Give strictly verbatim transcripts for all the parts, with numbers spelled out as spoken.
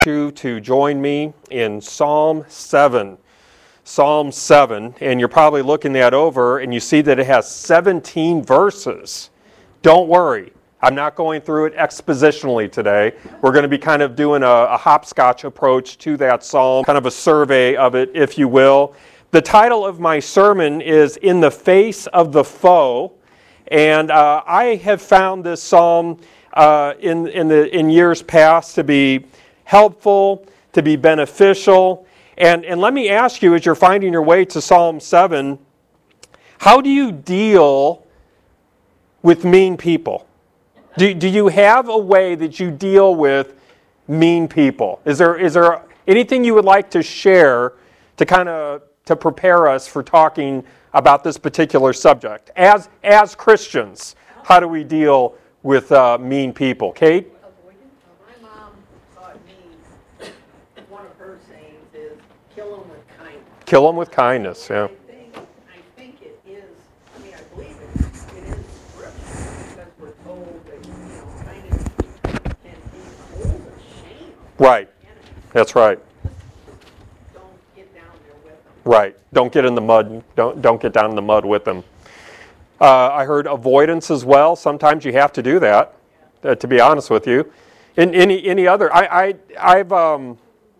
you to join me in Psalm seven. Psalm seven, and you're probably looking that over and you see that it has seventeen verses. Don't worry, I'm not going through it expositionally today. We're going to be kind of doing a, a hopscotch approach to that psalm, kind of a survey of it, if you will. The title of my sermon is In the Face of the Foe, and uh, I have found this psalm uh, in, in, the, in years past to be helpful, to be beneficial. And, and let me ask you, as you're finding your way to Psalm seven, how do you deal with mean people? Do, do you have a way that you deal with mean people? Is there, is there anything you would like to share to kind of to prepare us for talking about this particular subject? As, as Christians, how do we deal with uh, mean people? Kate? My mom taught me, one of her sayings is, kill them with kindness. Kill them with kindness, yeah. I think, I think it is, I mean, I believe it, it is scripture, because we're told that, you know, kindness can be old of shame. Right, that's right. Don't get down there with them. Right, don't get in the mud, don't, don't get down in the mud with them. Uh, I heard avoidance as well. Sometimes you have to do that, uh, to be honest with you. In any any other, I, I I've um,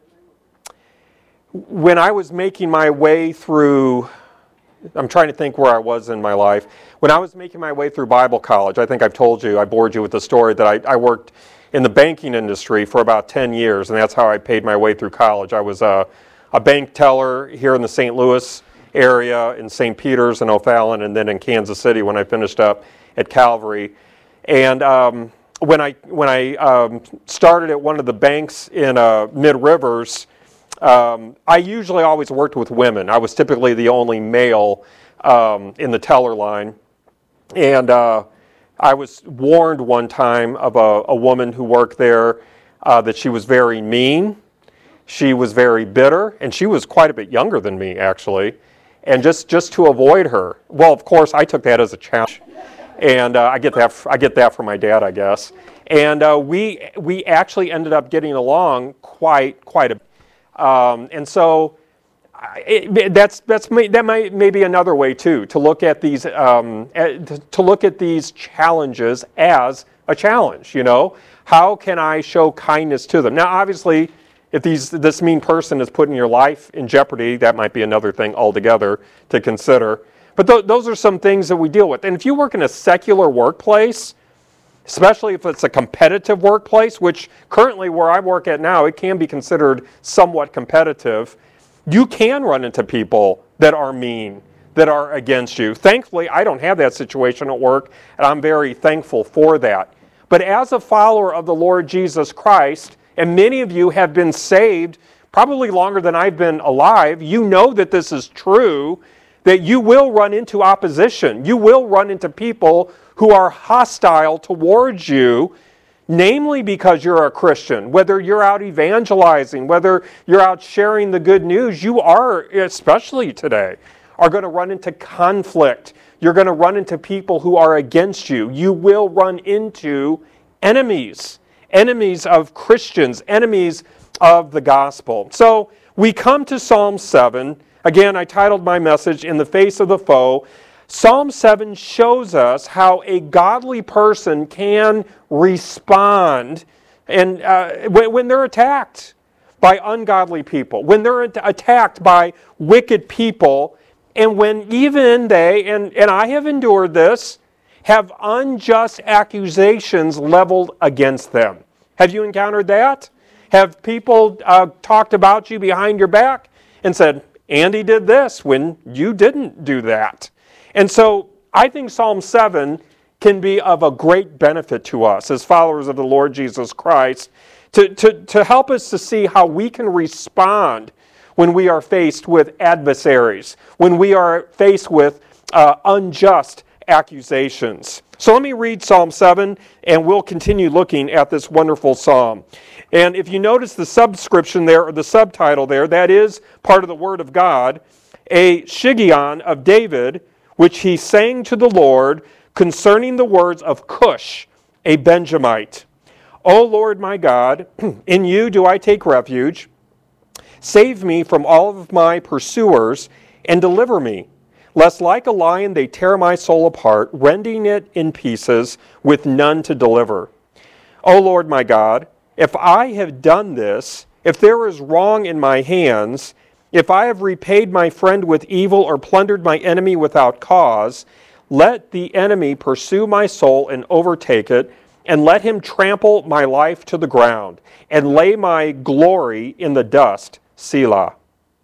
when I was making my way through, I'm trying to think where I was in my life. When I was making my way through Bible college, I think I've told you, I bored you with the story that I, I worked in the banking industry for about ten years, and that's how I paid my way through college. I was a, a bank teller here in the Saint Louis area, in Saint Peter's and O'Fallon, and then in Kansas City when I finished up at Calvary. And um, when I when I um, started at one of the banks in uh, Mid-Rivers, um, I usually always worked with women. I was typically the only male um, in the teller line. And uh, I was warned one time of a, a woman who worked there uh, that she was very mean. She was very bitter, and she was quite a bit younger than me, actually. And just, just to avoid her, well, of course, I took that as a challenge, and uh, I get that I get that from my dad, I guess. And uh, we we actually ended up getting along quite quite a, um, and so it, that's that's that might maybe another way too to look at these um, to look at these challenges as a challenge. You know, how can I show kindness to them? Now, obviously, if these, this mean person is putting your life in jeopardy, that might be another thing altogether to consider. But th- those are some things that we deal with. And if you work in a secular workplace, especially if it's a competitive workplace, which currently where I work at now, it can be considered somewhat competitive, you can run into people that are mean, that are against you. Thankfully, I don't have that situation at work, and I'm very thankful for that. But as a follower of the Lord Jesus Christ, and many of you have been saved probably longer than I've been alive, you know that this is true, that you will run into opposition. You will run into people who are hostile towards you, namely because you're a Christian. Whether you're out evangelizing, whether you're out sharing the good news, you are, especially today, are going to run into conflict. You're going to run into people who are against you. You will run into enemies. Enemies of Christians, enemies of the gospel. So we come to Psalm seven. Again, I titled my message, In the Face of the Foe. Psalm seven shows us how a godly person can respond and uh, when, when they're attacked by ungodly people, when they're attacked by wicked people, and when even they, and, and I have endured this, have unjust accusations leveled against them. Have you encountered that? Have people uh, talked about you behind your back and said, Andy did this when you didn't do that? And so I think Psalm seven can be of a great benefit to us as followers of the Lord Jesus Christ to, to, to help us to see how we can respond when we are faced with adversaries, when we are faced with uh, unjust accusations. So let me read Psalm seven, and we'll continue looking at this wonderful psalm. And if you notice the subscription there, or the subtitle there, that is part of the Word of God, a Shiggaion of David, which he sang to the Lord concerning the words of Cush, a Benjamite. O Lord my God, in you do I take refuge. Save me from all of my pursuers and deliver me, lest like a lion they tear my soul apart, rending it in pieces with none to deliver. O Lord my God, if I have done this, if there is wrong in my hands, if I have repaid my friend with evil or plundered my enemy without cause, let the enemy pursue my soul and overtake it, and let him trample my life to the ground, and lay my glory in the dust. Selah.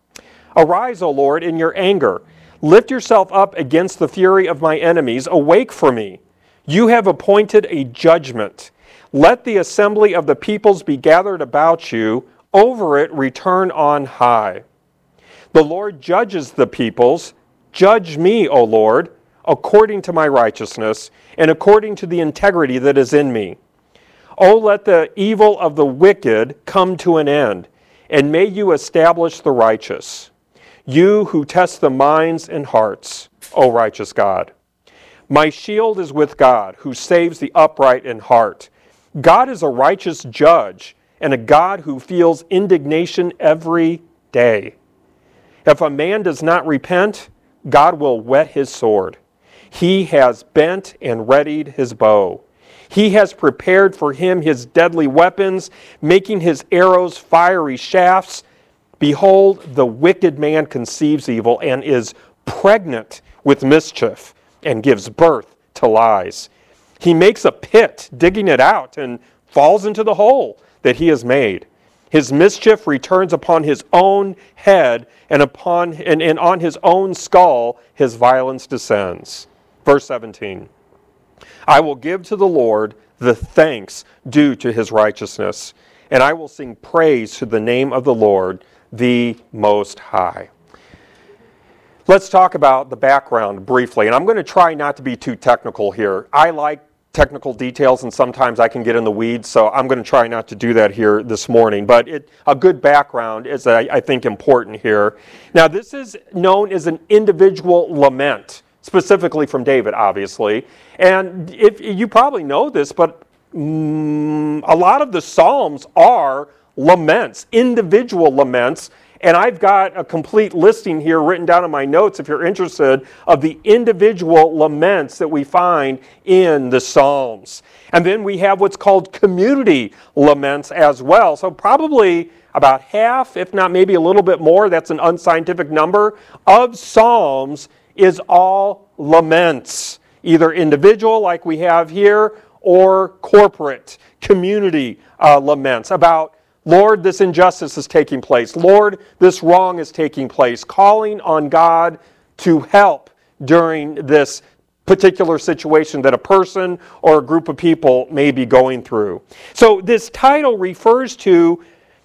Arise, O Lord, in your anger. Lift yourself up against the fury of my enemies. Awake for me. You have appointed a judgment. Let the assembly of the peoples be gathered about you. Over it return on high. The Lord judges the peoples. Judge me, O Lord, according to my righteousness and according to the integrity that is in me. O let the evil of the wicked come to an end, and may you establish the righteous. You who test the minds and hearts, O righteous God. My shield is with God, who saves the upright in heart. God is a righteous judge and a God who feels indignation every day. If a man does not repent, God will whet his sword. He has bent and readied his bow. He has prepared for him his deadly weapons, making his arrows fiery shafts. Behold, the wicked man conceives evil and is pregnant with mischief and gives birth to lies. He makes a pit, digging it out, and falls into the hole that he has made. His mischief returns upon his own head, and upon and, and on his own skull his violence descends. Verse seventeen. I will give to the Lord the thanks due to his righteousness, and I will sing praise to the name of the Lord, the Most High. Let's talk about the background briefly, and I'm going to try not to be too technical here. I like technical details, and sometimes I can get in the weeds, so I'm going to try not to do that here this morning. But it, a good background is, I, I think, important here. Now, this is known as an individual lament, specifically from David, obviously. And if you probably know this, but mm, a lot of the Psalms are laments, individual laments. And I've got a complete listing here written down in my notes, if you're interested, of the individual laments that we find in the Psalms. And then we have what's called community laments as well. So probably about half, if not maybe a little bit more, that's an unscientific number, of Psalms is all laments. Either individual, like we have here, or corporate, community uh, laments about, Lord, this injustice is taking place. Lord, this wrong is taking place. Calling on God to help during this particular situation that a person or a group of people may be going through. So this title refers to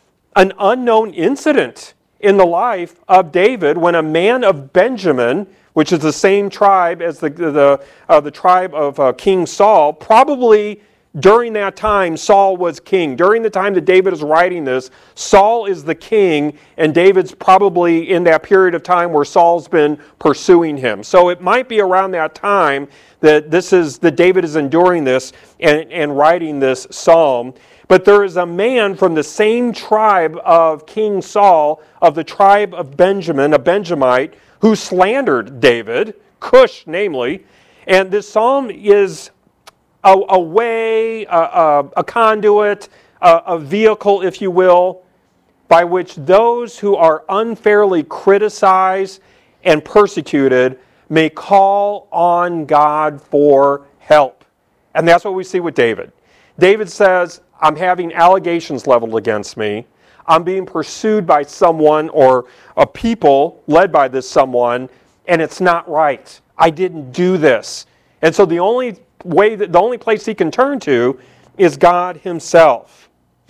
an unknown incident in the life of David when a man of Benjamin, which is the same tribe as the, the, uh, the tribe of uh, King Saul, probably during that time, Saul was king. During the time that David is writing this, Saul is the king, and David's probably in that period of time where Saul's been pursuing him. So it might be around that time that this is that David is enduring this and, and writing this psalm. But there is a man from the same tribe of King Saul, of the tribe of Benjamin, a Benjamite, who slandered David, Cush namely. And this psalm is A, a way, a, a, a conduit, a, a vehicle, if you will, by which those who are unfairly criticized and persecuted may call on God for help. And that's what we see with David. David says, I'm having allegations leveled against me. I'm being pursued by someone or a people led by this someone, and it's not right. I didn't do this. And so the only way that the only place he can turn to is God himself.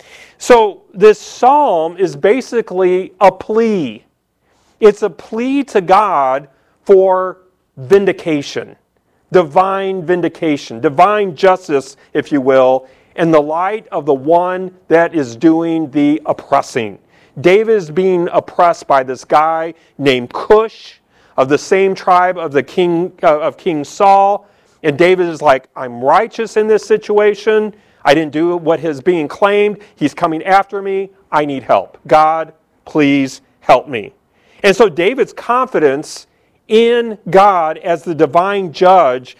So this psalm is basically a plea. It's a plea to God for vindication, divine vindication, divine justice, if you will, in the light of the one that is doing the oppressing. David is being oppressed by this guy named Cush of the same tribe of the king uh, of King Saul. And David is like, I'm righteous in this situation. I didn't do what is being claimed. He's coming after me. I need help. God, please help me. And so David's confidence in God as the divine judge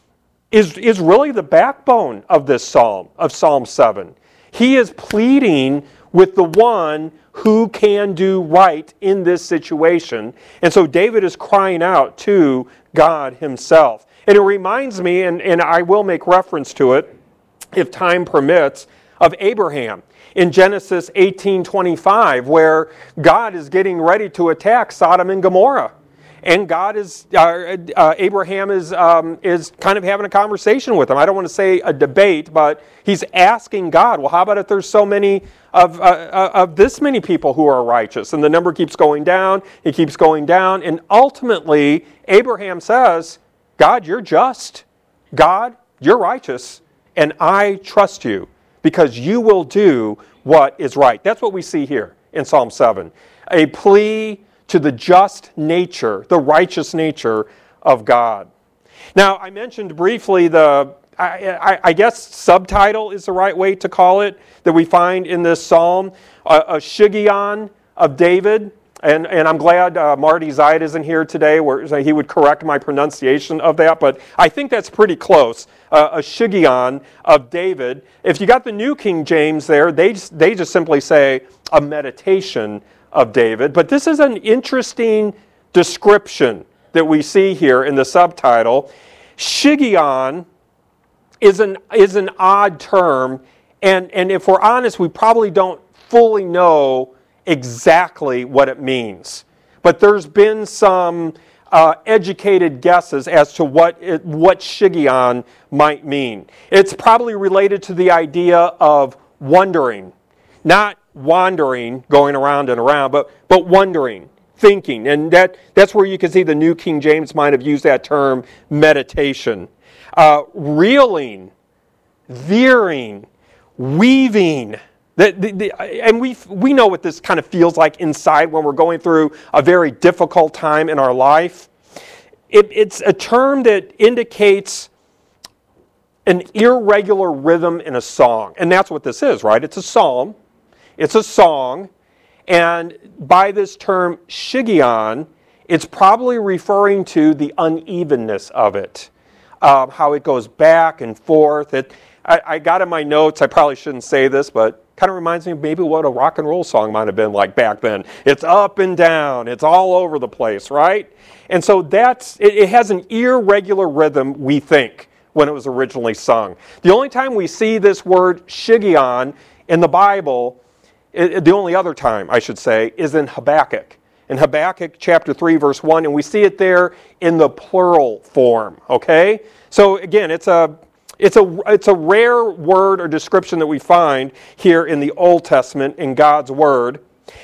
is, is really the backbone of this psalm, of Psalm seven. He is pleading with the one who can do right in this situation. And so David is crying out to God himself. And it reminds me, and, and I will make reference to it, if time permits, of Abraham in Genesis eighteen twenty-five, where God is getting ready to attack Sodom and Gomorrah. And God is, uh, uh, Abraham is, um, is kind of having a conversation with him. I don't want to say a debate, but he's asking God, well, how about if there's so many of, uh, of this many people who are righteous? And the number keeps going down, it keeps going down. And ultimately, Abraham says, God, you're just. God, you're righteous. And I trust you because you will do what is right. That's what we see here in Psalm seven. A plea to the just nature, the righteous nature of God. Now, I mentioned briefly the, I, I, I guess subtitle is the right way to call it, that we find in this psalm, a, a Shiggaion of David. And, and I'm glad uh, Marty Zeit isn't here today, where he would correct my pronunciation of that, but I think that's pretty close. Uh, a Shiggaion of David. If you got the New King James there, they just, they just simply say a meditation of David. But this is an interesting description that we see here in the subtitle. Shiggaion is an, is an odd term, and, and if we're honest, we probably don't fully know exactly what it means. But there's been some uh, educated guesses as to what it, what Shiggaion might mean. It's probably related to the idea of wondering, not wandering, going around and around, but but wondering, thinking, and that that's where you can see the New King James might have used that term, meditation. Uh, reeling, veering, weaving. The, the, the, and we we know what this kind of feels like inside when we're going through a very difficult time in our life. It, it's a term that indicates an irregular rhythm in a song. And that's what this is, right? It's a psalm. It's a song. And by this term, Shiggaion, it's probably referring to the unevenness of it. Uh, how it goes back and forth. It, I, I got in my notes, I probably shouldn't say this, but kind of reminds me of maybe what a rock and roll song might have been like back then. It's up and down. It's all over the place, right? And so that's, it, it has an irregular rhythm, we think, when it was originally sung. The only time we see this word Shiggaion in the Bible, it, the only other time, I should say, is in Habakkuk. In Habakkuk chapter three, verse one, and we see it there in the plural form, okay? So again, it's a It's a, it's a rare word or description that we find here in the Old Testament in God's Word.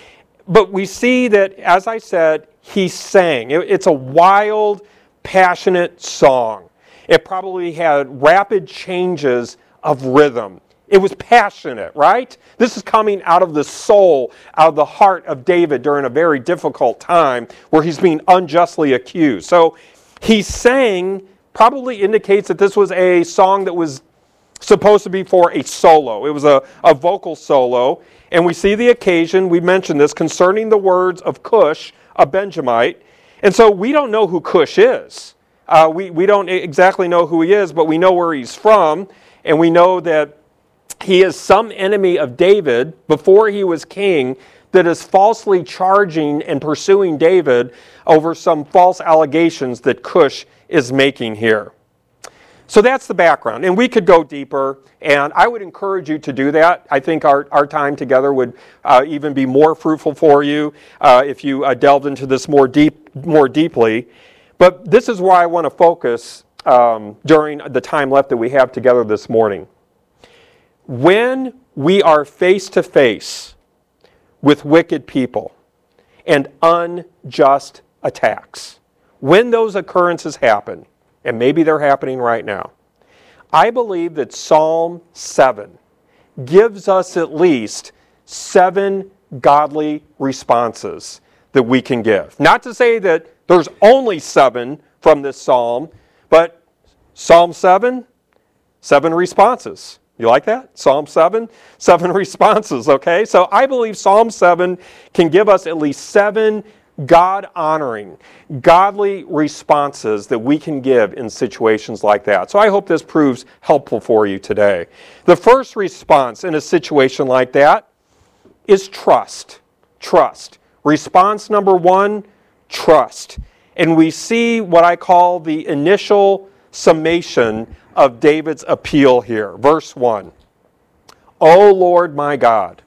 But we see that, as I said, he sang. It, it's a wild, passionate song. It probably had rapid changes of rhythm. It was passionate, right? This is coming out of the soul, out of the heart of David during a very difficult time where he's being unjustly accused. So he sang. Probably indicates that this was a song that was supposed to be for a solo. It was a, a vocal solo. And we see the occasion, we mentioned this, concerning the words of Cush, a Benjamite. And so we don't know who Cush is. Uh, we, we don't exactly know who he is, but we know where he's from. And we know that he is some enemy of David before he was king that is falsely charging and pursuing David over some false allegations that Cush is making here. So that's the background. And we could go deeper, and I would encourage you to do that. I think our, our time together would uh, even be more fruitful for you uh, if you uh, delved into this more deep, more deeply. But this is where I want to focus um, during the time left that we have together this morning. When we are face to face with wicked people and unjust attacks, when those occurrences happen, and maybe they're happening right now, I believe that Psalm seven gives us at least seven godly responses that we can give. Not to say that there's only seven from this psalm, but Psalm seven, seven responses. You like that? Psalm seven? Seven responses, okay? So I believe Psalm seven can give us at least seven God-honoring, godly responses that we can give in situations like that. So I hope this proves helpful for you today. The first response in a situation like that is trust. Trust. Response number one, trust. And we see what I call the initial summation of David's appeal here. Verse one. O Lord my God,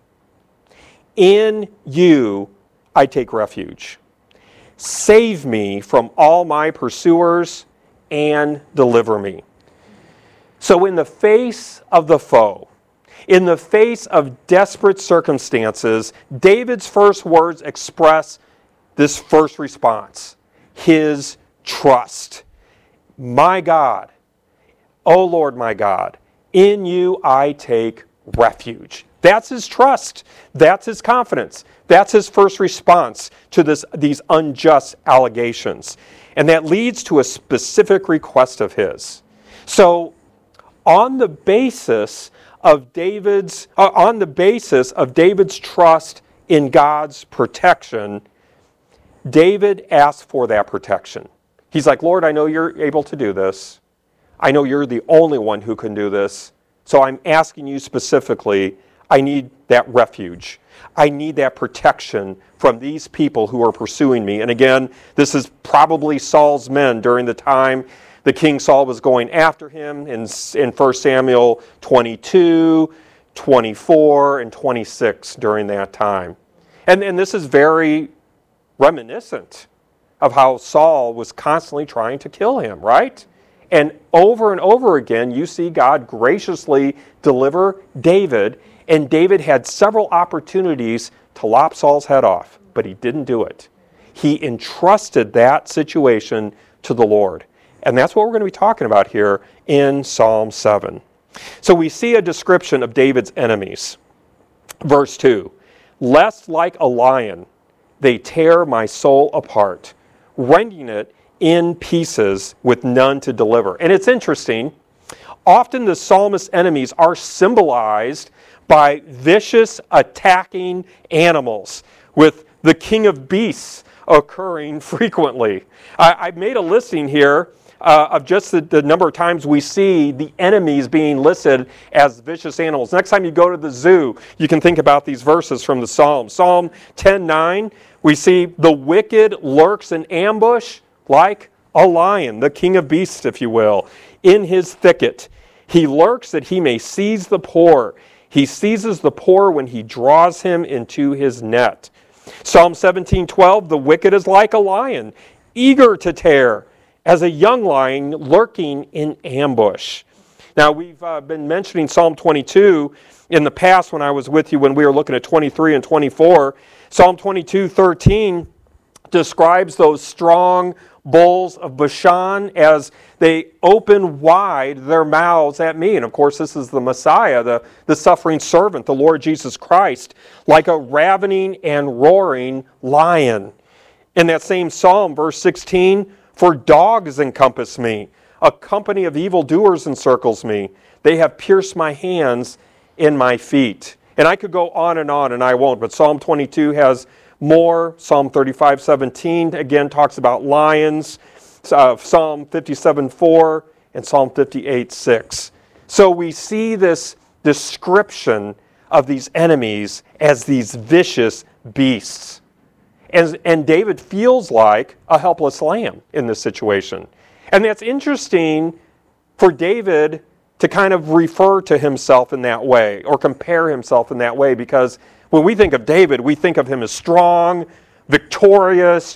in you I take refuge. Save me from all my pursuers and deliver me. So in the face of the foe, in the face of desperate circumstances, David's first words express this first response, his trust. My God, O Lord my God, in you I take refuge. That's his trust. That's his confidence. That's his first response to this, these unjust allegations. And that leads to a specific request of his. So, on the basis of David's, uh, on the basis of David's trust in God's protection, David asked for that protection. He's like, Lord, I know you're able to do this. I know you're the only one who can do this. So I'm asking you specifically, I need that refuge. I need that protection from these people who are pursuing me. And again, this is probably Saul's men during the time the King Saul was going after him in, in First Samuel twenty-two, twenty-four, and twenty-six during that time. And, and this is very reminiscent of how Saul was constantly trying to kill him, right? And over and over again, you see God graciously deliver David, and David had several opportunities to lop Saul's head off, but he didn't do it. He entrusted that situation to the Lord. And that's what we're going to be talking about here in Psalm seven. So we see a description of David's enemies. Verse two, lest like a lion they tear my soul apart, rending it in pieces with none to deliver. And it's interesting, often the psalmist's enemies are symbolized by vicious attacking animals, with the king of beasts occurring frequently. I, I've made a listing here uh, of just the, the number of times we see the enemies being listed as vicious animals. Next time you go to the zoo, you can think about these verses from the Psalms. Psalm ten nine, we see the wicked lurks in ambush like a lion, the king of beasts, if you will, in his thicket. He lurks that he may seize the poor. He seizes the poor when he draws him into his net. Psalm seventeen twelve, the wicked is like a lion, eager to tear, as a young lion lurking in ambush. Now, we've uh, been mentioning Psalm twenty-two in the past when I was with you when we were looking at twenty-three and twenty-four. Psalm twenty-two thirteen describes those strong bulls of Bashan as they open wide their mouths at me. And of course, this is the Messiah, the, the suffering servant, the Lord Jesus Christ, like a ravening and roaring lion. In that same psalm, verse sixteen, for dogs encompass me, a company of evildoers encircles me. They have pierced my hands and my feet. And I could go on and on, and I won't, but Psalm twenty-two has more. Psalm thirty-five seventeen again talks about lions. Uh, Psalm fifty-seven four and Psalm fifty-eight six. So we see this description of these enemies as these vicious beasts. And, and David feels like a helpless lamb in this situation. And that's interesting for David to kind of refer to himself in that way or compare himself in that way, because when we think of David, we think of him as strong, victorious,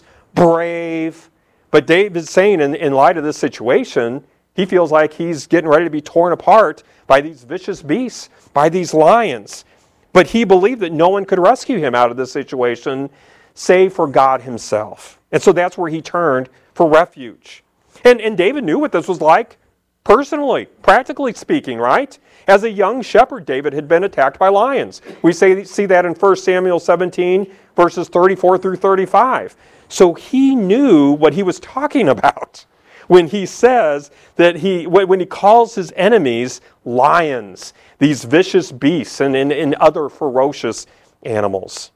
brave. But David's saying in, in light of this situation, he feels like he's getting ready to be torn apart by these vicious beasts, by these lions. But he believed that no one could rescue him out of this situation save for God himself. And so that's where he turned for refuge. And, and David knew what this was like personally, practically speaking, right? As a young shepherd, David had been attacked by lions. We say, see that in First Samuel seventeen, verses thirty-four through thirty-five. So he knew what he was talking about when he says that he, when he calls his enemies lions, these vicious beasts and, and, and other ferocious animals.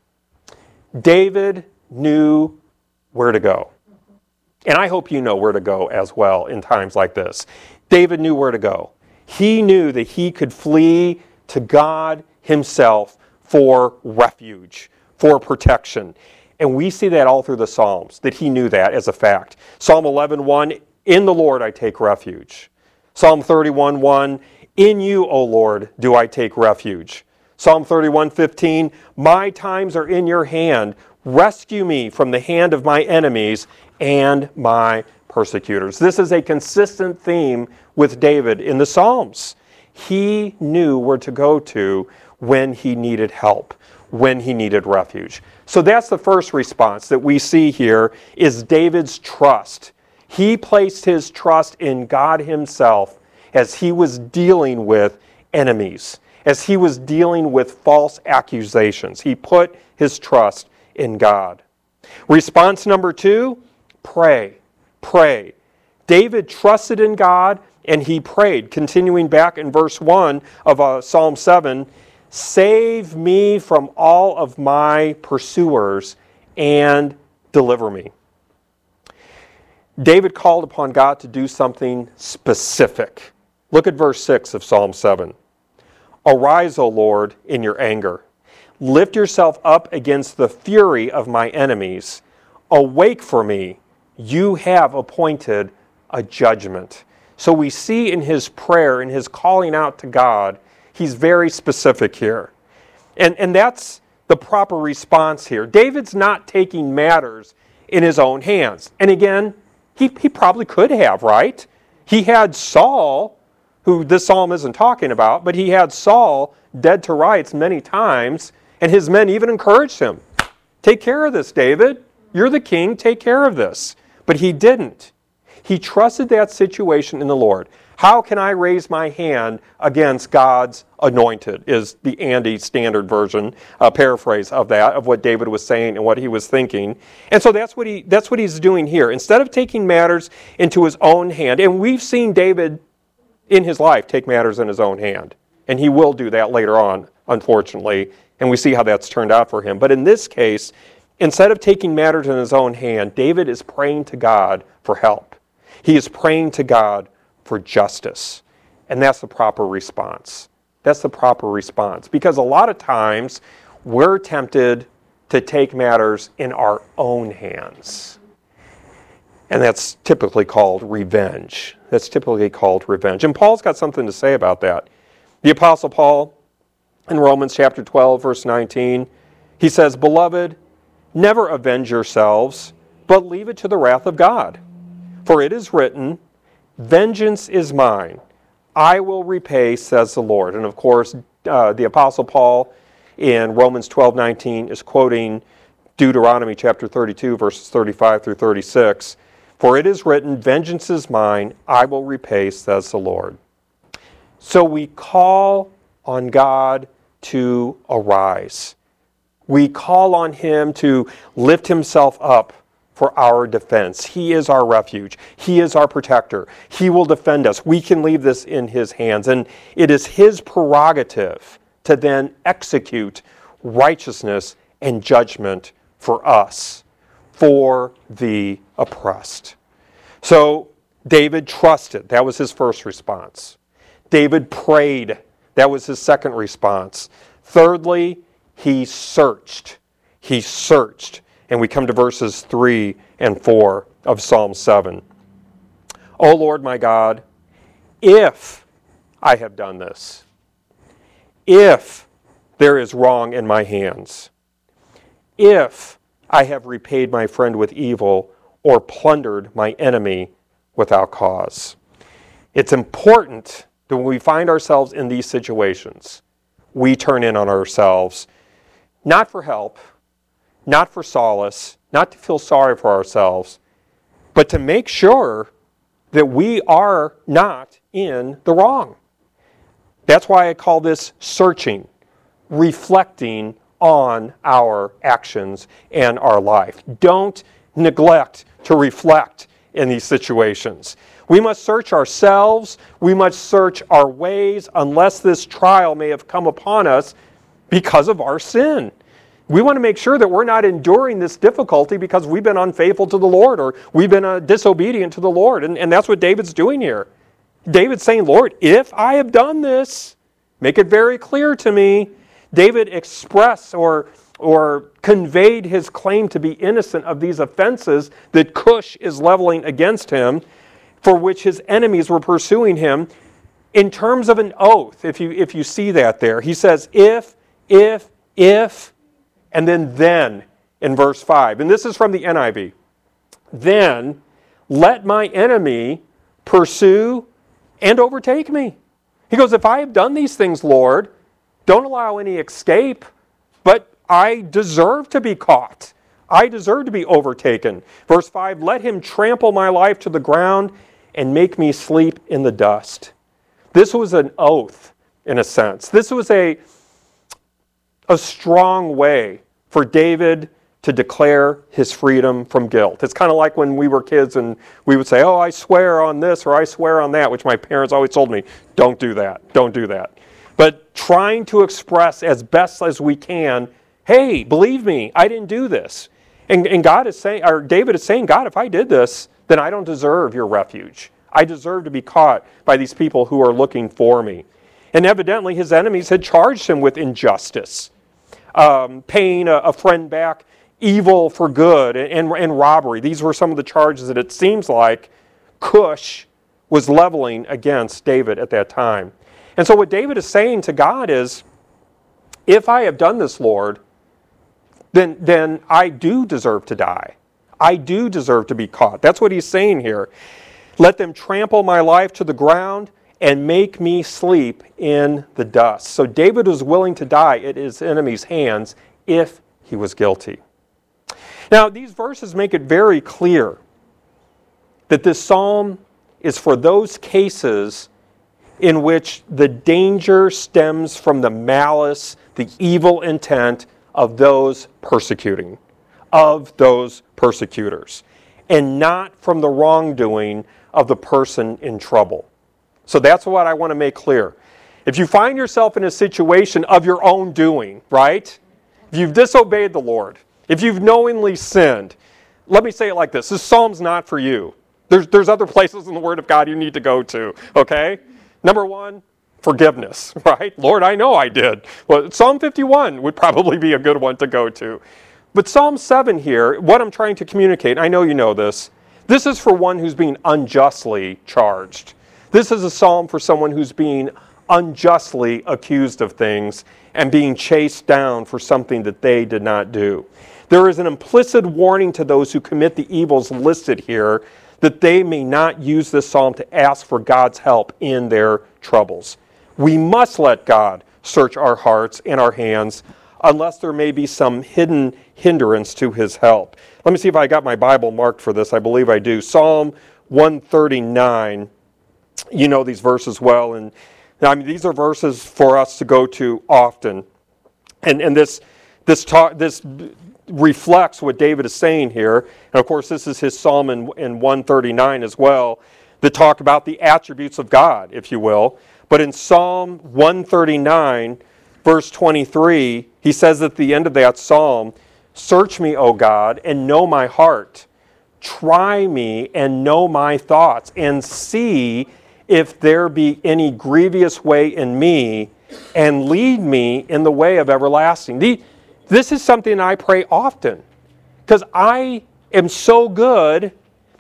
David knew where to go. And I hope you know where to go as well in times like this. David knew where to go. He knew that he could flee to God himself for refuge, for protection. And we see that all through the Psalms, that he knew that as a fact. Psalm eleven one, in the Lord I take refuge. Psalm thirty-one one, in you, O Lord, do I take refuge. Psalm thirty-one fifteen, my times are in your hand. Rescue me from the hand of my enemies and my persecutors. This is a consistent theme with David in the Psalms. He knew where to go to when he needed help, when he needed refuge. So that's the first response that we see here is David's trust. He placed his trust in God himself as he was dealing with enemies, as he was dealing with false accusations. He put his trust in God. Response number two, pray. Pray. David trusted in God and he prayed, continuing back in verse one of uh, Psalm seven, save me from all of my pursuers and deliver me. David called upon God to do something specific. Look at verse six of Psalm seven. Arise, O Lord, in your anger. Lift yourself up against the fury of my enemies. Awake for me. You have appointed a judgment. So we see in his prayer, in his calling out to God, he's very specific here. And, and that's the proper response here. David's not taking matters in his own hands. And again, he, he probably could have, right? He had Saul, who this psalm isn't talking about, but he had Saul dead to rights many times, and his men even encouraged him. Take care of this, David. You're the king. Take care of this. But he didn't. He trusted that situation in the Lord. How can I raise my hand against God's anointed is the Andy Standard Version, a paraphrase of that, of what David was saying and what he was thinking. And so that's what he that's what he's doing here. Instead of taking matters into his own hand, and we've seen David in his life take matters in his own hand. And he will do that later on, unfortunately. And we see how that's turned out for him. But in this case, instead of taking matters in his own hand, David is praying to God for help. He is praying to God for justice. And that's the proper response. That's the proper response. Because a lot of times, we're tempted to take matters in our own hands. And that's typically called revenge. That's typically called revenge. And Paul's got something to say about that. The Apostle Paul, in Romans chapter twelve, verse nineteen, he says, Beloved, never avenge yourselves, but leave it to the wrath of God. For it is written, Vengeance is mine. I will repay, says the Lord. And of course, uh, the Apostle Paul in Romans twelve nineteen is quoting Deuteronomy chapter thirty-two, verses thirty-five through thirty-six. For it is written, Vengeance is mine, I will repay, says the Lord. So we call on God to arise. We call on him to lift himself up for our defense. He is our refuge. He is our protector. He will defend us. We can leave this in his hands. And it is his prerogative to then execute righteousness and judgment for us, for the oppressed. So David trusted. That was his first response. David prayed. That was his second response. Thirdly, he searched. He searched. And we come to verses three and four of Psalm seven. O Lord my God, if I have done this, if there is wrong in my hands, if I have repaid my friend with evil or plundered my enemy without cause. It's important that when we find ourselves in these situations, we turn in on ourselves, not for help, not for solace, not to feel sorry for ourselves, but to make sure that we are not in the wrong. That's why I call this searching, reflecting on our actions and our life. Don't neglect to reflect in these situations. We must search ourselves. We must search our ways, unless this trial may have come upon us because of our sin. We want to make sure that we're not enduring this difficulty because we've been unfaithful to the Lord, or we've been uh, disobedient to the Lord. And, and that's what David's doing here. David's saying, Lord, if I have done this, make it very clear to me. David expressed or, or conveyed his claim to be innocent of these offenses that Cush is leveling against him, for which his enemies were pursuing him, in terms of an oath. If you, if you see that there, he says, if, if, if, and then then in verse five. And this is from the N I V. Then let my enemy pursue and overtake me. He goes, if I have done these things, Lord, don't allow any escape, but I deserve to be caught. I deserve to be overtaken. Verse five, let him trample my life to the ground and make me sleep in the dust. This was an oath, in a sense. This was a, a strong way for David to declare his freedom from guilt. It's kind of like when we were kids and we would say, oh, I swear on this or I swear on that, which my parents always told me, don't do that, don't do that. But trying to express as best as we can, hey, believe me, I didn't do this. And, and God is saying, or David is saying, God, if I did this, then I don't deserve your refuge. I deserve to be caught by these people who are looking for me. And evidently his enemies had charged him with injustice, um, paying a, a friend back, evil for good, and, and, and robbery. These were some of the charges that it seems like Cush was leveling against David at that time. And so what David is saying to God is, if I have done this, Lord, then, then I do deserve to die. I do deserve to be caught. That's what he's saying here. Let them trample my life to the ground and make me sleep in the dust. So David was willing to die at his enemy's hands if he was guilty. Now, these verses make it very clear that this psalm is for those cases in which the danger stems from the malice, the evil intent of those persecuting, of those persecutors, and not from the wrongdoing of the person in trouble. So that's what I want to make clear. If you find yourself in a situation of your own doing, right? If you've disobeyed the Lord, if you've knowingly sinned, let me say it like this. This psalm's not for you. There's, there's other places in the Word of God you need to go to, okay? Number one, forgiveness, right? Lord, I know I did. Well, Psalm fifty-one would probably be a good one to go to. But Psalm seven here, what I'm trying to communicate, I know you know this, this is for one who's being unjustly charged. This is a psalm for someone who's being unjustly accused of things and being chased down for something that they did not do. There is an implicit warning to those who commit the evils listed here that they may not use this psalm to ask for God's help in their troubles. We must let God search our hearts and our hands unless there may be some hidden hindrance to his help. Let me see if I got my Bible marked for this. I believe I do. Psalm one thirty-nine. You know these verses well, and I mean these are verses for us to go to often. And and this this talk this reflects what David is saying here. And of course, this is his psalm in, in one thirty-nine as well, that talk about the attributes of God, if you will. But in Psalm one thirty-nine, verse twenty-three, he says at the end of that psalm, "Search me, O God, and know my heart. Try me and know my thoughts, and see if there be any grievous way in me, and lead me in the way of everlasting." The, This is something I pray often because I am so good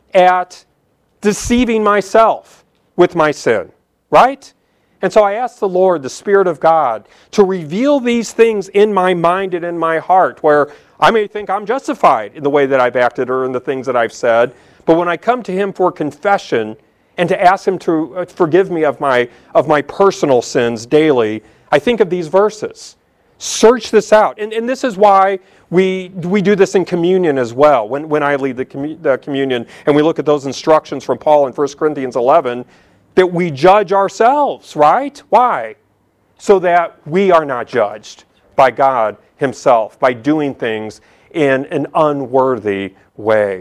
at deceiving myself with my sin, right? And so I ask the Lord, the Spirit of God, to reveal these things in my mind and in my heart where I may think I'm justified in the way that I've acted or in the things that I've said, but when I come to Him for confession and to ask Him to forgive me of my, of my personal sins daily, I think of these verses. Search this out. And, and this is why we we do this in communion as well. When, when I lead the, commu- the communion and we look at those instructions from Paul in First Corinthians eleven, that we judge ourselves, right? Why? So that we are not judged by God Himself by doing things in an unworthy way.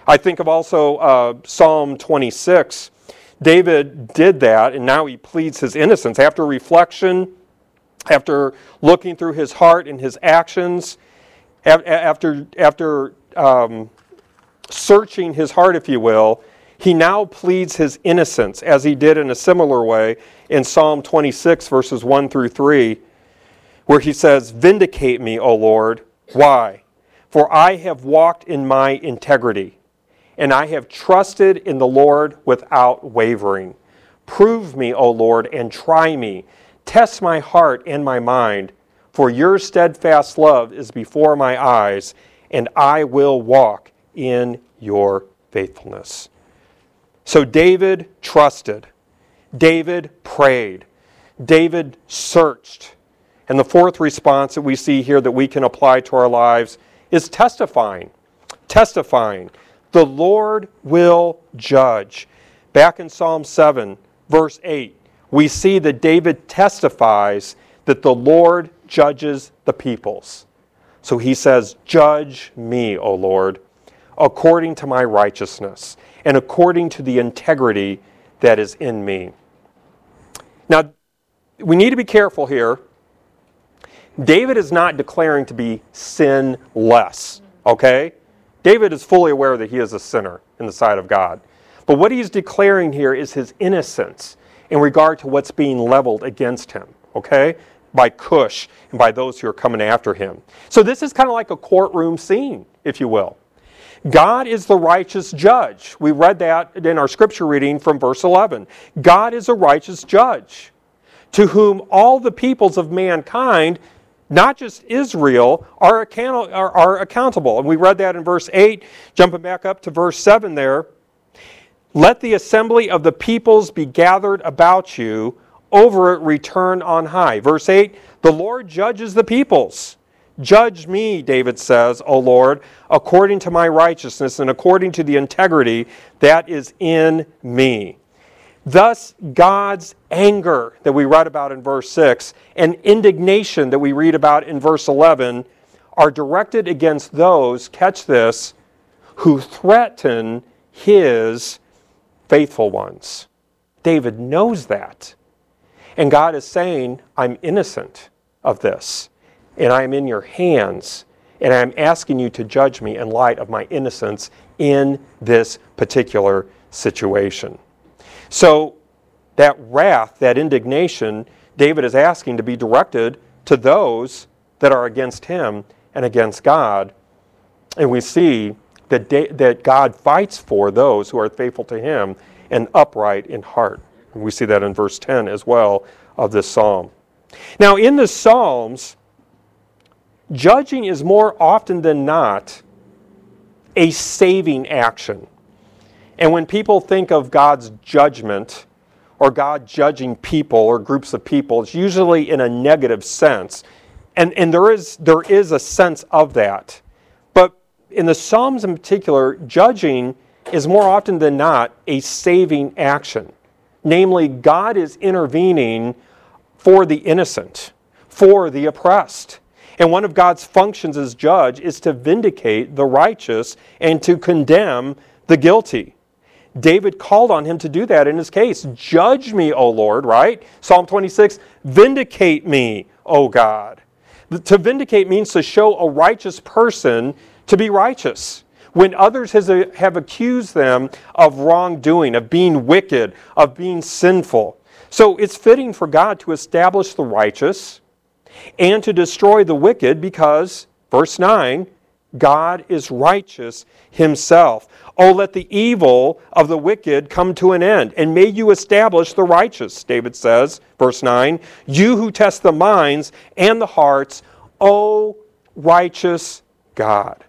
I think of also uh, Psalm twenty-six. David did that, and now he pleads his innocence. After reflection, after looking through his heart and his actions, after, after um, searching his heart, if you will, he now pleads his innocence, as he did in a similar way in Psalm twenty-six, verses one through three, where he says, "Vindicate me, O Lord." Why? "For I have walked in my integrity, and I have trusted in the Lord without wavering. Prove me, O Lord, and try me. Test my heart and my mind, for your steadfast love is before my eyes, and I will walk in your faithfulness." So David trusted. David prayed. David searched. And the fourth response that we see here that we can apply to our lives is testifying. Testifying. The Lord will judge. Back in Psalm seven, verse eight, we see that David testifies that the Lord judges the peoples. So he says, "Judge me, O Lord, according to my righteousness and according to the integrity that is in me." Now, we need to be careful here. David is not declaring to be sinless, okay? David is fully aware that he is a sinner in the sight of God. But what he's declaring here is his innocence in regard to what's being leveled against him, okay? By Cush and by those who are coming after him. So this is kind of like a courtroom scene, if you will. God is the righteous judge. We read that in our scripture reading from verse eleven. God is a righteous judge to whom all the peoples of mankind, not just Israel, are, account- are, are accountable. And we read that in verse eight, jumping back up to verse seven there. "Let the assembly of the peoples be gathered about you, over it return on high." Verse eight, "The Lord judges the peoples. Judge me," David says, "O Lord, according to my righteousness and according to the integrity that is in me." Thus, God's anger that we read about in verse six and indignation that we read about in verse eleven are directed against those, catch this, who threaten his faithful ones. David knows that. And God is saying, "I'm innocent of this, and I am in your hands, and I am asking you to judge me in light of my innocence in this particular situation." So that wrath, that indignation, David is asking to be directed to those that are against him and against God. And we see that, da- that God fights for those who are faithful to him and upright in heart. And we see that in verse ten as well of this psalm. Now in the Psalms, judging is more often than not a saving action. And when people think of God's judgment or God judging people or groups of people, it's usually in a negative sense. And, and there is, there is a sense of that. But in the Psalms in particular, judging is more often than not a saving action. Namely, God is intervening for the innocent, for the oppressed. And one of God's functions as judge is to vindicate the righteous and to condemn the guilty. David called on him to do that in his case. "Judge me, O Lord," right? Psalm twenty-six, "Vindicate me, O God." To vindicate means to show a righteous person to be righteous. When others has, have accused them of wrongdoing, of being wicked, of being sinful. So it's fitting for God to establish the righteous and to destroy the wicked because, verse nine, God is righteous himself. "Oh, let the evil of the wicked come to an end, and may you establish the righteous," David says, verse nine, "you who test the minds and the hearts, O righteous God."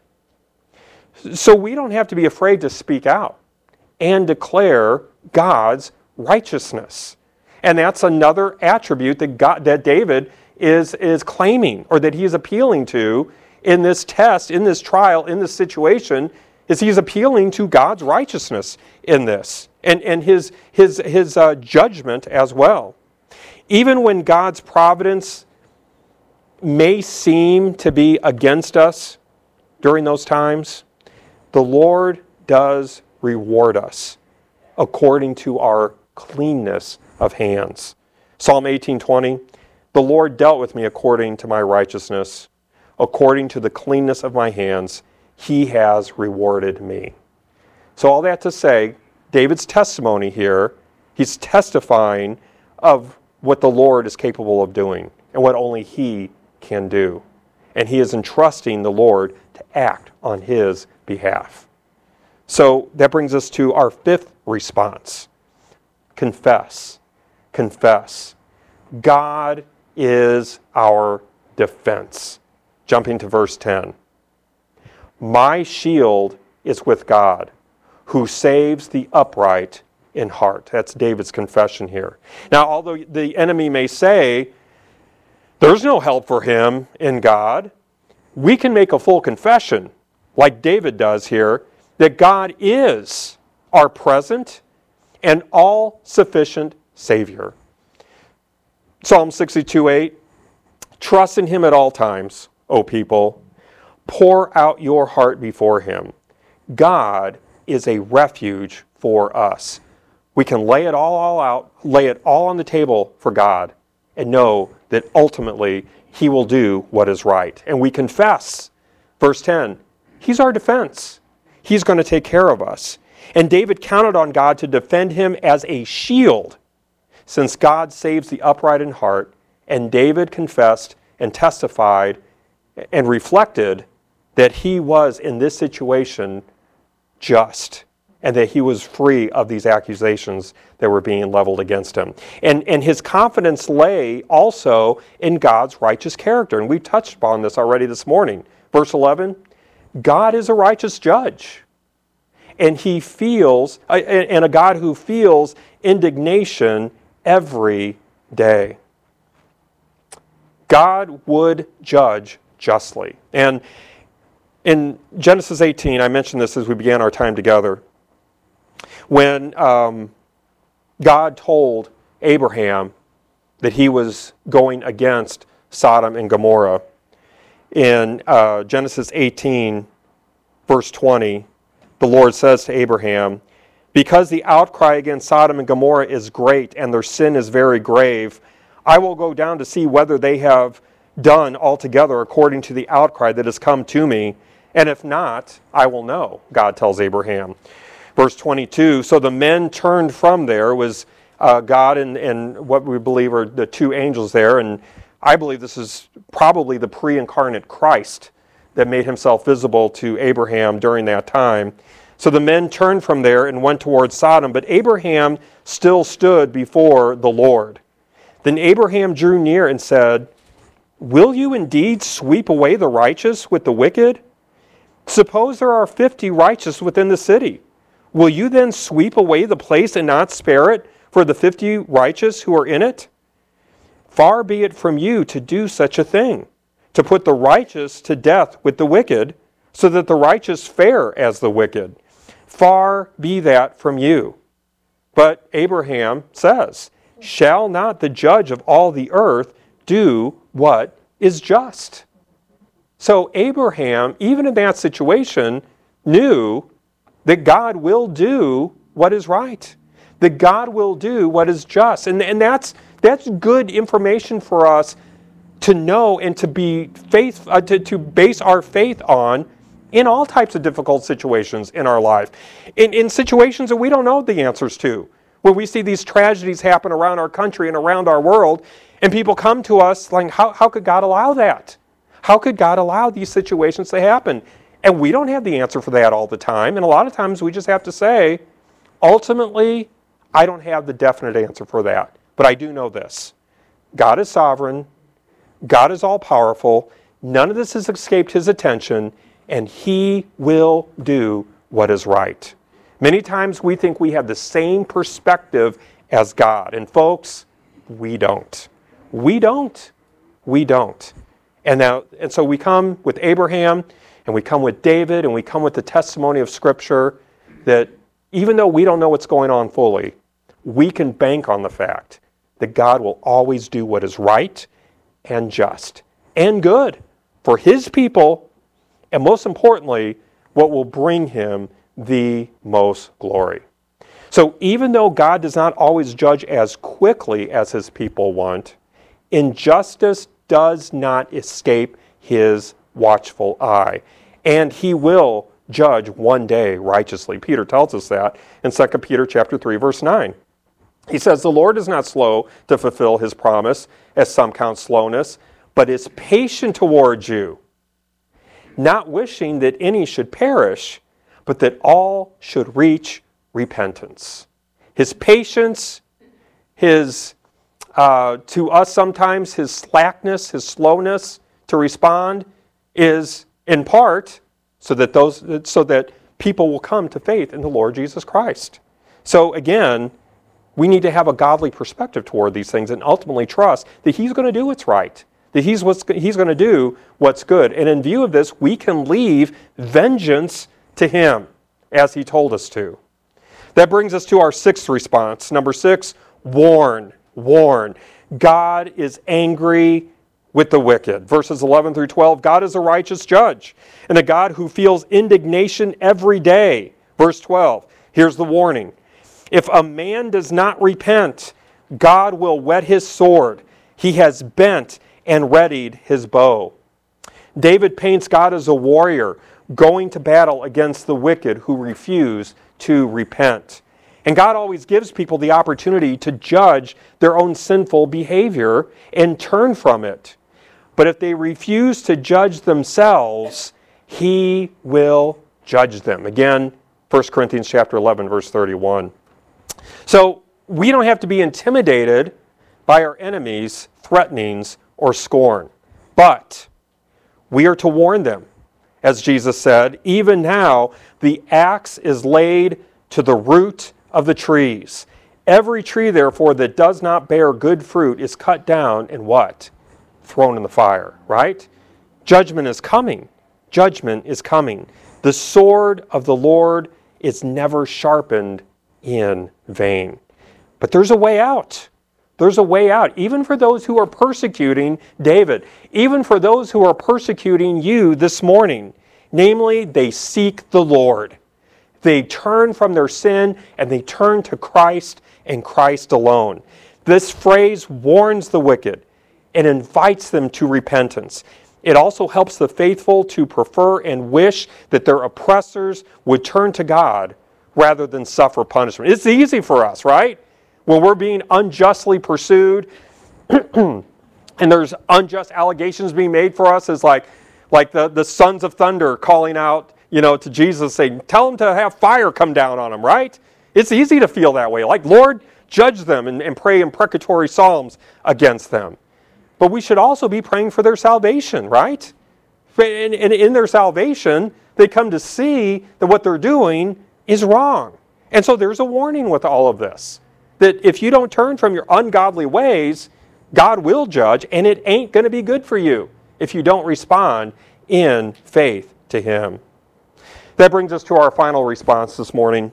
So we don't have to be afraid to speak out and declare God's righteousness. And that's another attribute that God, that David is, is claiming, or that he is appealing to in this test, in this trial, in this situation, is he's appealing to God's righteousness in this, and, and his, his, his uh, judgment as well. Even when God's providence may seem to be against us during those times, the Lord does reward us according to our cleanness of hands. Psalm eighteen twenty, the Lord dealt with me according to my righteousness, according to the cleanness of my hands, he has rewarded me. So all that to say, David's testimony here, he's testifying of what the Lord is capable of doing and what only he can do. And he is entrusting the Lord to act on his behalf. So that brings us to our fifth response. Confess. Confess. God is our defense. Jumping to verse ten. My shield is with God, who saves the upright in heart. That's David's confession here. Now, although the enemy may say, there's no help for him in God, we can make a full confession, like David does here, that God is our present and all-sufficient Savior. Psalm sixty-two eight, trust in him at all times, O people. Pour out your heart before him. God is a refuge for us. We can lay it all, all out, lay it all on the table for God and know that ultimately he will do what is right. And we confess, verse ten, he's our defense. He's going to take care of us. And David counted on God to defend him as a shield, since God saves the upright in heart. And David confessed and testified and reflected that he was in this situation just, and that he was free of these accusations that were being leveled against him. And, and his confidence lay also in God's righteous character. And we touched upon this already this morning. Verse eleven, God is a righteous judge. And he feels, and a God who feels indignation every day. God would judge justly. And in Genesis eighteen, I mentioned this as we began our time together, when um, God told Abraham that he was going against Sodom and Gomorrah. In uh, Genesis eighteen, verse twenty, the Lord says to Abraham, because the outcry against Sodom and Gomorrah is great and their sin is very grave, I will go down to see whether they have done altogether according to the outcry that has come to me, and if not, I will know, God tells Abraham. Verse twenty-two, so the men turned from there. It was uh, God and, and what we believe are the two angels there, and I believe this is probably the pre-incarnate Christ that made himself visible to Abraham during that time. So the men turned from there and went towards Sodom, but Abraham still stood before the Lord. Then Abraham drew near and said, will you indeed sweep away the righteous with the wicked? Suppose there are fifty righteous within the city. Will you then sweep away the place and not spare it for the fifty righteous who are in it? Far be it from you to do such a thing, to put the righteous to death with the wicked, so that the righteous fare as the wicked. Far be that from you. But Abraham says, shall not the judge of all the earth do what is just? So Abraham, even in that situation, knew that God will do what is right. That God will do what is just. And, and that's, that's good information for us to know and to be faith, uh, to, to base our faith on in all types of difficult situations in our life. In, in situations that we don't know the answers to. When we see these tragedies happen around our country and around our world, and people come to us like, how, how could God allow that? How could God allow these situations to happen? And we don't have the answer for that all the time. And a lot of times we just have to say, ultimately, I don't have the definite answer for that. But I do know this. God is sovereign. God is all-powerful. None of this has escaped his attention. And he will do what is right. Many times we think we have the same perspective as God. And folks, we don't. We don't. We don't. And now, and so we come with Abraham, and we come with David, and we come with the testimony of Scripture that even though we don't know what's going on fully, we can bank on the fact that God will always do what is right and just and good for his people, and most importantly, what will bring him the most glory. So even though God does not always judge as quickly as his people want, injustice does not escape his watchful eye. And he will judge one day righteously. Peter tells us that in Second Peter chapter three, verse nine. He says, the Lord is not slow to fulfill his promise, as some count slowness, but is patient towards you, not wishing that any should perish, but that all should reach repentance. His patience, his, uh, to us sometimes, his slackness, his slowness to respond is in part so that those, so that people will come to faith in the Lord Jesus Christ. So again, we need to have a godly perspective toward these things and ultimately trust that he's going to do what's right, that he's, what's, he's going to do what's good. And in view of this, we can leave vengeance to him, as he told us to. That brings us to our sixth response. Number six, warn, warn. God is angry with the wicked. Verses eleven through twelve, God is a righteous judge and a God who feels indignation every day. Verse twelve, here's the warning. If a man does not repent, God will whet his sword. He has bent and readied his bow. David paints God as a warrior going to battle against the wicked who refuse to repent. And God always gives people the opportunity to judge their own sinful behavior and turn from it. But if they refuse to judge themselves, he will judge them. Again, First Corinthians chapter eleven, verse thirty-one. So we don't have to be intimidated by our enemies' threatenings or scorn. But we are to warn them. As Jesus said, even now the axe is laid to the root of the trees. Every tree, therefore, that does not bear good fruit is cut down and what? Thrown in the fire, right? Judgment is coming. Judgment is coming. The sword of the Lord is never sharpened in vain. But there's a way out. There's a way out, even for those who are persecuting David, even for those who are persecuting you this morning. Namely, they seek the Lord. They turn from their sin and they turn to Christ and Christ alone. This phrase warns the wicked and invites them to repentance. It also helps the faithful to prefer and wish that their oppressors would turn to God rather than suffer punishment. It's easy for us, right? When we're being unjustly pursued and there's unjust allegations being made for us, it's like, like the, the sons of thunder calling out, you know, to Jesus saying, tell them to have fire come down on them, right? It's easy to feel that way. Like, Lord, judge them and, and pray imprecatory psalms against them. But we should also be praying for their salvation, right? And, and in their salvation, they come to see that what they're doing is wrong. And so there's a warning with all of this. That if you don't turn from your ungodly ways, God will judge, and it ain't going to be good for you if you don't respond in faith to him. That brings us to our final response this morning.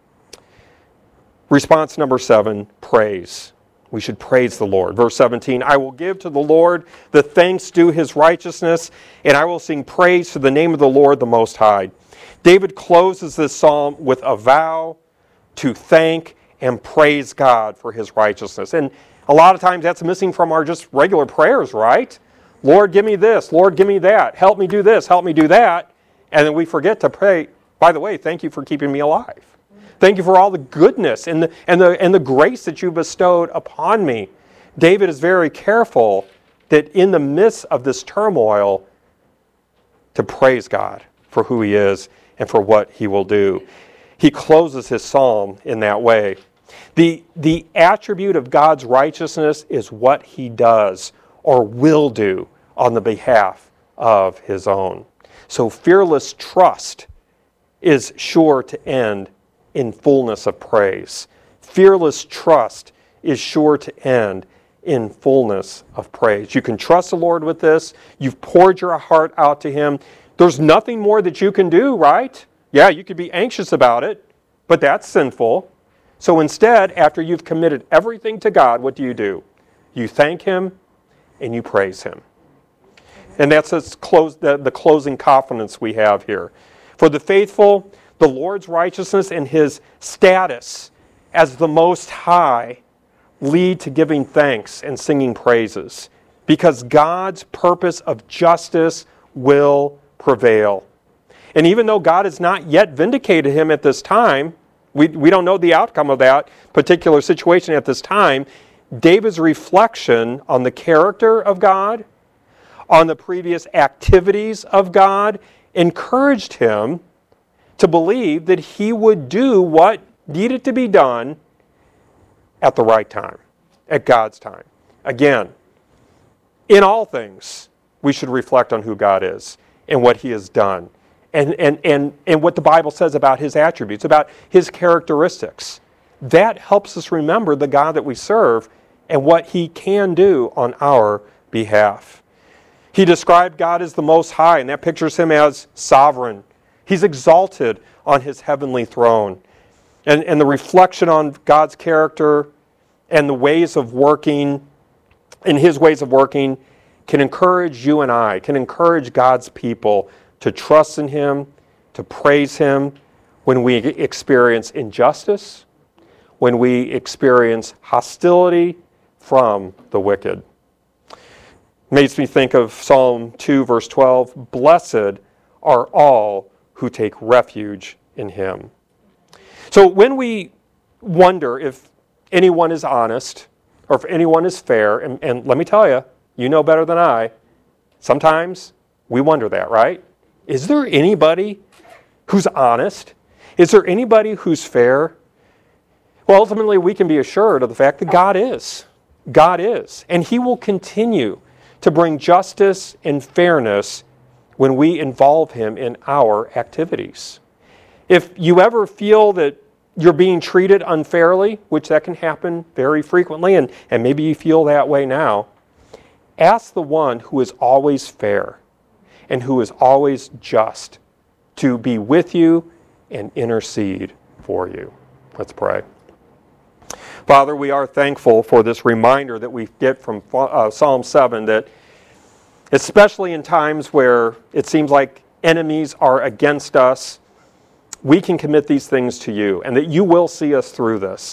Response number seven, praise. We should praise the Lord. Verse seventeen, I will give to the Lord the thanks due his righteousness, and I will sing praise to the name of the Lord the Most High. David closes this psalm with a vow to thank and praise God for his righteousness. And a lot of times that's missing from our just regular prayers, right? Lord, give me this. Lord, give me that. Help me do this. Help me do that. And then we forget to pray, by the way, thank you for keeping me alive. Thank you for all the goodness and the, and the, and the grace that you bestowed upon me. David is very careful that in the midst of this turmoil to praise God for who he is and for what he will do. He closes his psalm in that way. The, the attribute of God's righteousness is what he does or will do on the behalf of his own. So fearless trust is sure to end in fullness of praise. Fearless trust is sure to end in fullness of praise. You can trust the Lord with this. You've poured your heart out to him. There's nothing more that you can do, right? Yeah, you could be anxious about it, but that's sinful. So instead, after you've committed everything to God, what do you do? You thank him and you praise him. And that's the, the closing confidence we have here. For the faithful, the Lord's righteousness and his status as the Most High lead to giving thanks and singing praises, because God's purpose of justice will prevail. And even though God has not yet vindicated him at this time, we, we don't know the outcome of that particular situation at this time, David's reflection on the character of God, on the previous activities of God, encouraged him to believe that he would do what needed to be done at the right time, at God's time. Again, in all things, we should reflect on who God is and what he has done, and, and, and, and what the Bible says about his attributes, about his characteristics. That helps us remember the God that we serve and what he can do on our behalf. He described God as the Most High, and that pictures him as sovereign. He's exalted on his heavenly throne. And, and the reflection on God's character and the ways of working, and his ways of working, can encourage you and I, can encourage God's people to trust in him, to praise him when we experience injustice, when we experience hostility from the wicked. Makes me think of Psalm two, verse twelve, "Blessed are all who take refuge in him." So when we wonder if anyone is honest or if anyone is fair, and, and let me tell you, you know better than I, sometimes we wonder that, right? Is there anybody who's honest? Is there anybody who's fair? Well, ultimately, we can be assured of the fact that God is. God is. And he will continue to bring justice and fairness when we involve him in our activities. If you ever feel that you're being treated unfairly, which that can happen very frequently, and, and maybe you feel that way now, ask the one who is always fair and who is always just to be with you and intercede for you. Let's pray. Father, we are thankful for this reminder that we get from uh, Psalm seven, that especially in times where it seems like enemies are against us, we can commit these things to you, and that you will see us through this.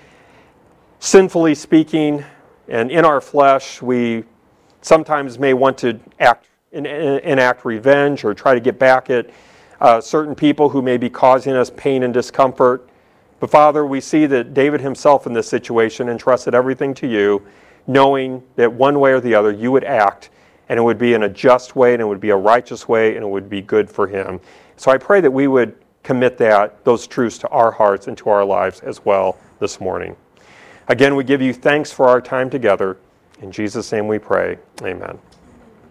Sinfully speaking, and in our flesh, we sometimes may want to act, enact revenge or try to get back at uh, certain people who may be causing us pain and discomfort. But Father, we see that David himself in this situation entrusted everything to you, knowing that one way or the other you would act, and it would be in a just way, and it would be a righteous way, and it would be good for him. So I pray that we would commit that, those truths to our hearts and to our lives as well this morning. Again, we give you thanks for our time together. In Jesus' name we pray. Amen.